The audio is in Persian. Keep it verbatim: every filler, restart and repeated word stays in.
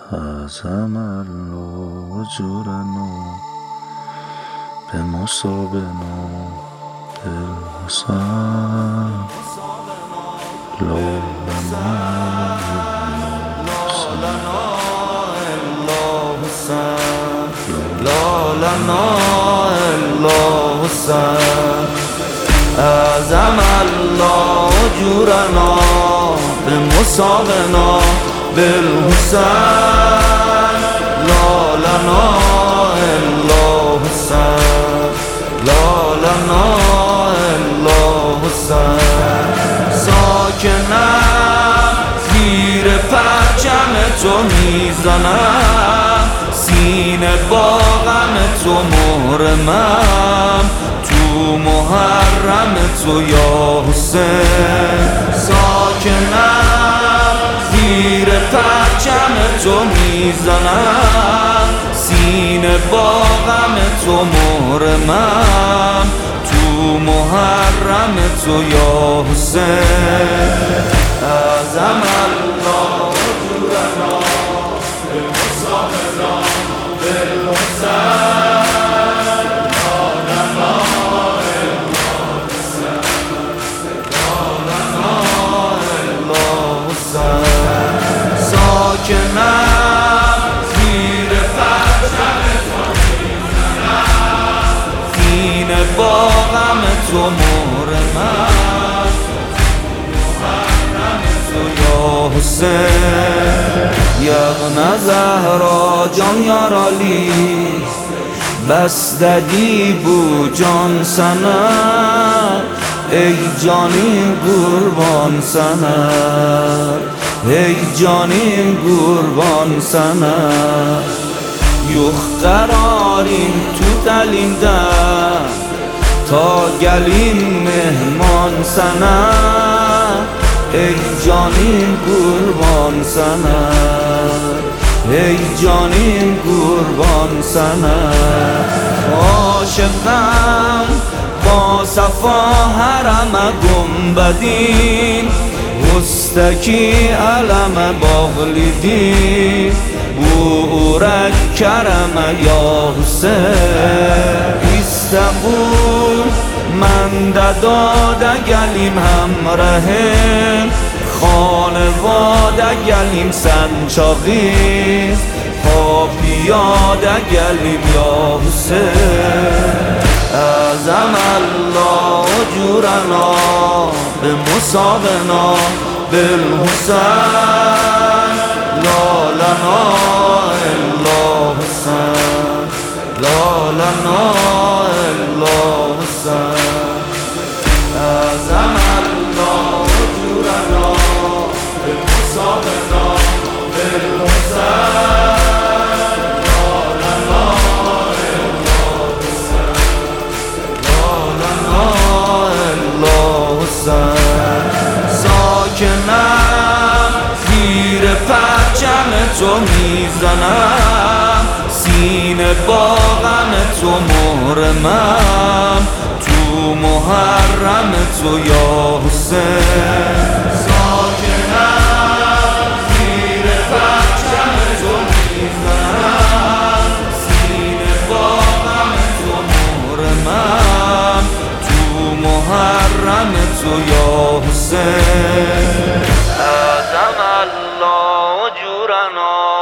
عظم الله اجورنا بمصابنا بالحسن لا لنا إلا حسن لا لنا إلا حسن عظم الله أجورنا بمصابنا بالحسن لا لنا إلا حسن لا لنا إلا حسن ساکنم زیر پرچم تو میزنم سینه با غم تو محرمم تو محرم تو یا حسین ساکنم زیر پرچم تو میزنم سینه با غم تو محرمم تو محرم تو یا حسین عظم الله أجورنا بمصابنا بالحسن لا لنا إلا حسن لا لنا إلا حسن ساکنم زیر پرچم تو میزنم سینه با غم تو محرمم حسین یغن زهرا جان یارالی بس ددی بو جان سنه ای جانی قربان سنه ای جانی قربان سنه یخ قراریم تو دلیندم تا گلیم مهمان سنه ای جانیم قربان سنه ای جانیم قربان سنه عاشقم با صفا حرم گنبدین مستکی علم باغلیدین بورک کرم یا حسین استنبول من داده گلیم همراهیم خانواده گلیم سنچاقی پا پیاده گلیم یا حسین عظم الله أجورنا بمصابنا بالحسن لا لنا إلا حسن لا لنا إلا حسن عظم الله أجورنا بمصابنا بالحسن لا لنا إلا حسن لا لنا إلا حسن ساکنم زیر پرچم تو میزنم سینه با غم تو محرمم تو محرم تو یا حسین ساکنم زیر پرچم تو میزنم سینه با غم تو محرمم تو محرم تو یا حسین عظم الله أجورنا